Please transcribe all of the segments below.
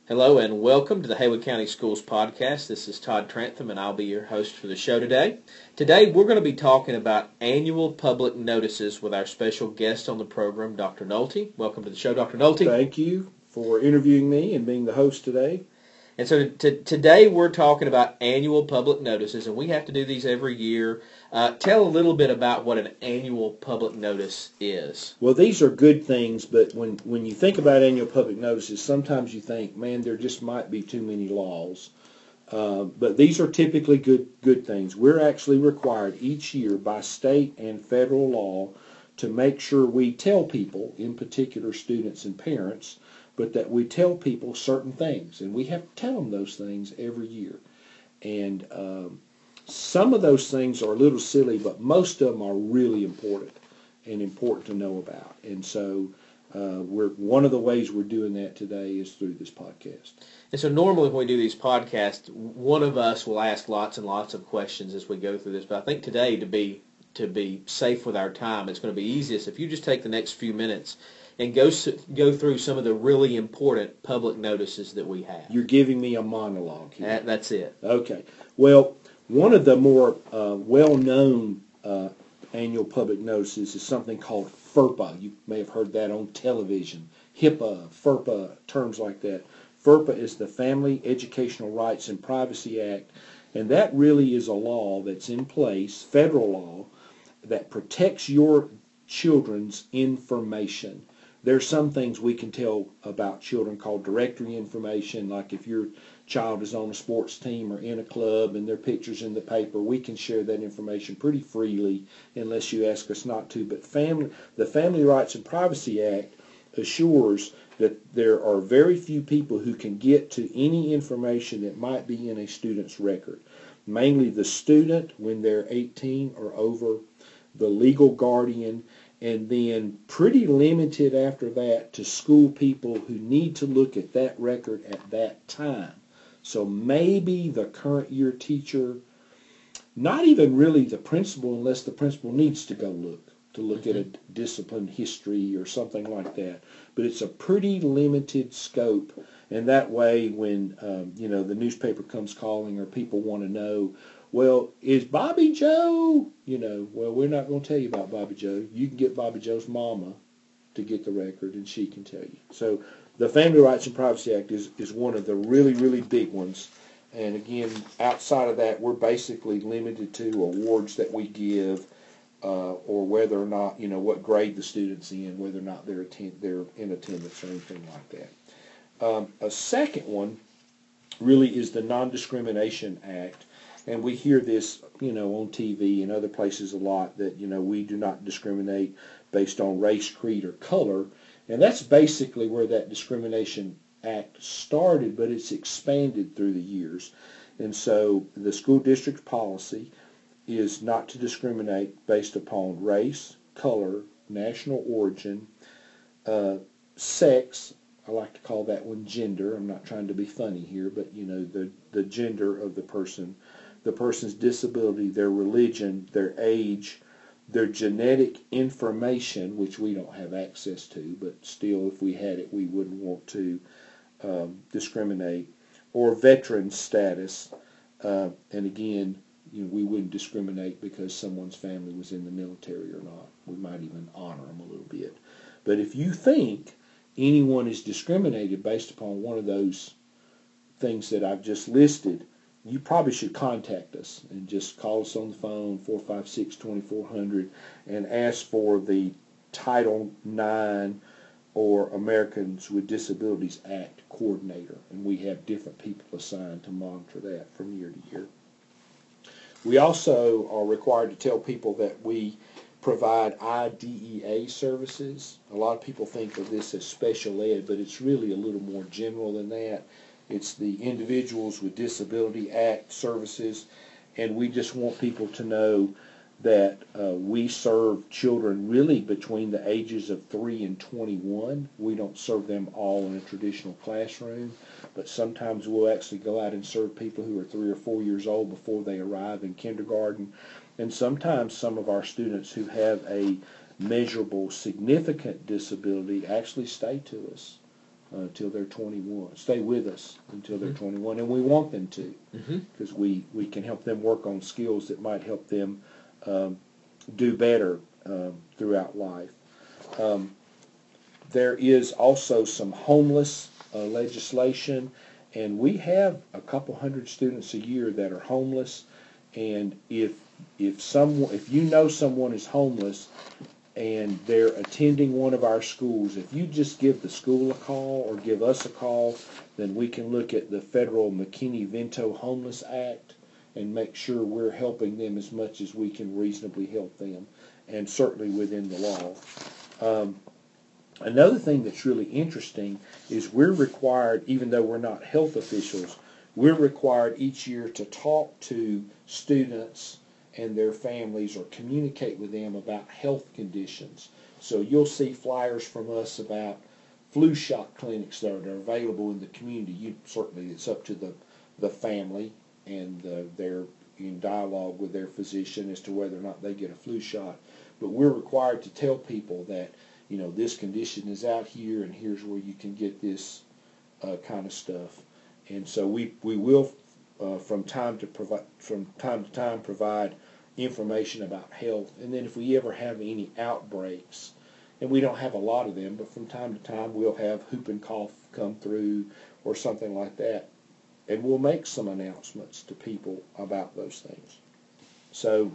Hello and welcome to the Haywood County Schools Podcast. This is Todd Trantham and I'll be your host for the show today. Today we're going to be talking about annual public notices with our special guest on the program, Dr. Nolte. Welcome to the show, Dr. Nolte. Thank you for interviewing me and being the host today. And so today we're talking about annual public notices, and we have to do these every year. Tell a little bit about what an annual public notice is. Well, these are good things, but when you think about annual public notices, sometimes you think, man, there just might be too many laws. But these are typically good things. We're actually required each year by state and federal law to make sure we tell people, in particular students and parents, but that we tell people certain things, and we have to tell them those things every year. And some of those things are a little silly, but most of them are really important and important to know about. And so one of the ways we're doing that today is through this podcast. And so normally when we do these podcasts, one of us will ask lots and lots of questions as we go through this. But I think today, to be safe with our time, it's going to be easiest if you just take the next few minutes and go through some of the really important public notices that we have. You're giving me a monologue here. That's it. Okay. Well, one of the more well-known annual public notices is something called FERPA. You may have heard that on television. HIPAA, FERPA, terms like that. FERPA is the Family Educational Rights and Privacy Act, and that really is a law that's in place, federal law, that protects your children's information. There's some things we can tell about children called directory information, like if your child is on a sports team or in a club and their picture's in the paper, we can share that information pretty freely unless you ask us not to. But the Family Rights and Privacy Act assures that there are very few people who can get to any information that might be in a student's record. Mainly the student when they're 18 or over, the legal guardian, and then pretty limited after that to school people who need to look at that record at that time. So maybe the current year teacher, not even really the principal unless the principal needs to go look at a discipline history or something like that. But it's a pretty limited scope, and that way when the newspaper comes calling or people want to know, well, is Bobby Joe, well, we're not going to tell you about Bobby Joe. You can get Bobby Joe's mama to get the record, and she can tell you. So the Family Rights and Privacy Act is one of the really, really big ones. And again, outside of that, we're basically limited to awards that we give or whether or not, what grade the student's in, whether or not they're in attendance or anything like that. A second one really is the Non-Discrimination Act. And we hear this, on TV and other places a lot that, we do not discriminate based on race, creed, or color. And that's basically where that Discrimination Act started, but it's expanded through the years. And so the school district policy is not to discriminate based upon race, color, national origin, sex. I like to call that one gender. I'm not trying to be funny here, but, the gender of the person, the person's disability, their religion, their age, their genetic information, which we don't have access to, but still if we had it we wouldn't want to discriminate, or veteran status. And again, we wouldn't discriminate because someone's family was in the military or not. We might even honor them a little bit. But if you think anyone is discriminated based upon one of those things that I've just listed, you probably should contact us and just call us on the phone, 456-2400, and ask for the Title IX or Americans with Disabilities Act coordinator. And we have different people assigned to monitor that from year to year. We also are required to tell people that we provide IDEA services. A lot of people think of this as special ed, but it's really a little more general than that. It's the Individuals with Disability Act services, and we just want people to know that we serve children really between the ages of 3 and 21. We don't serve them all in a traditional classroom, but sometimes we'll actually go out and serve people who are 3 or 4 years old before they arrive in kindergarten. And sometimes some of our students who have a measurable, significant disability actually stay to us until they're 21. Stay with us until they're 21, and we want them to, because we can help them work on skills that might help them do better throughout life. There is also some homeless legislation, and we have a couple hundred students a year that are homeless. And if you know someone is homeless and they're attending one of our schools, if you just give the school a call or give us a call, then we can look at the federal McKinney-Vento Homeless Act and make sure we're helping them as much as we can reasonably help them, and certainly within the law. Another thing that's really interesting is we're required, even though we're not health officials, we're required each year to talk to students and their families or communicate with them about health conditions. So you'll see flyers from us about flu shot clinics that are available in the community. Certainly it's up to the family, and they're in dialogue with their physician as to whether or not they get a flu shot. But we're required to tell people that, this condition is out here, and here's where you can get this kind of stuff. And so we will from time to time provide information about health. And then if we ever have any outbreaks, and we don't have a lot of them, but from time to time we'll have whooping cough come through or something like that, and we'll make some announcements to people about those things. So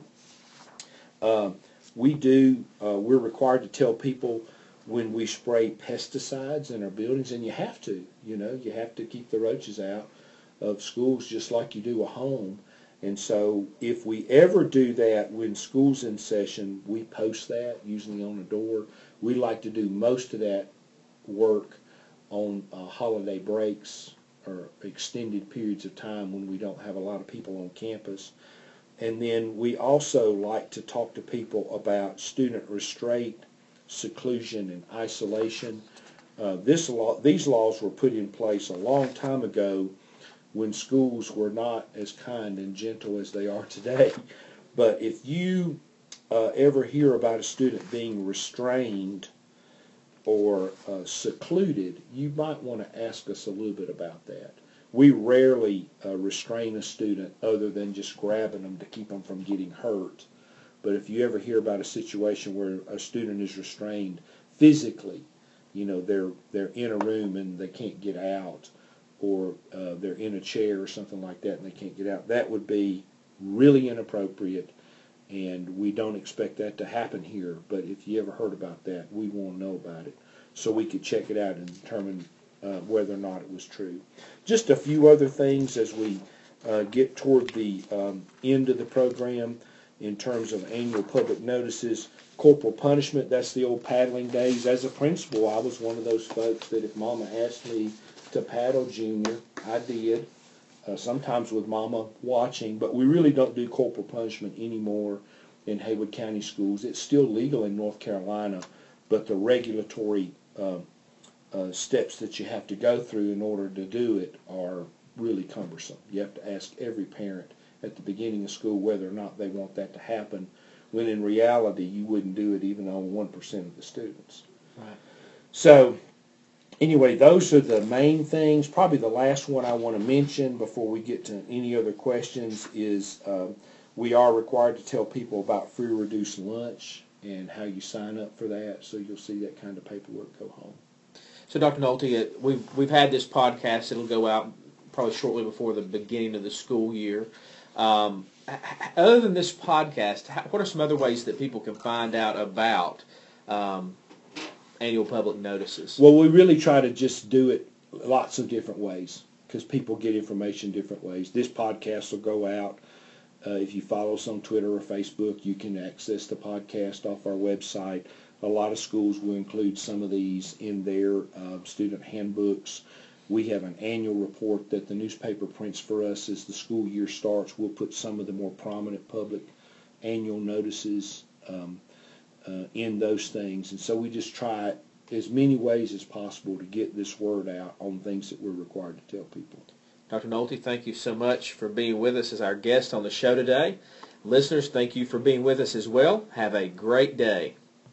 we're required to tell people when we spray pesticides in our buildings, and you have to, you have to keep the roaches out of schools just like you do a home. And so if we ever do that when school's in session, we post that usually on a door. We like to do most of that work on holiday breaks or extended periods of time when we don't have a lot of people on campus. And then we also like to talk to people about student restraint, seclusion, and isolation. These laws were put in place a long time ago when schools were not as kind and gentle as they are today. But if you ever hear about a student being restrained or secluded, you might want to ask us a little bit about that. We rarely restrain a student other than just grabbing them to keep them from getting hurt. But if you ever hear about a situation where a student is restrained physically, they're in a room and they can't get out, or they're in a chair or something like that and they can't get out, that would be really inappropriate, and we don't expect that to happen here. But if you ever heard about that, we want to know about it so we could check it out and determine whether or not it was true. Just a few other things as we get toward the end of the program in terms of annual public notices. Corporal punishment, that's the old paddling days. As a principal, I was one of those folks that if Mama asked me to paddle Junior, I did, sometimes with Mama watching, but we really don't do corporal punishment anymore in Haywood County schools. It's still legal in North Carolina, but the regulatory steps that you have to go through in order to do it are really cumbersome. You have to ask every parent at the beginning of school whether or not they want that to happen, when in reality you wouldn't do it even on 1% of the students. Right. So anyway, those are the main things. Probably the last one I want to mention before we get to any other questions is we are required to tell people about free reduced lunch and how you sign up for that. So you'll see that kind of paperwork go home. So Dr. Nolte, we've had this podcast. It'll go out probably shortly before the beginning of the school year. Other than this podcast, what are some other ways that people can find out about annual public notices? Well, we really try to just do it lots of different ways because people get information different ways. This podcast will go out. If you follow us on Twitter or Facebook, you can access the podcast off our website. A lot of schools will include some of these in their student handbooks. We have an annual report that the newspaper prints for us as the school year starts. We'll put some of the more prominent public annual notices in those things. And so we just try as many ways as possible to get this word out on things that we're required to tell people. Dr. Nolte, thank you so much for being with us as our guest on the show today. Listeners, thank you for being with us as well. Have a great day.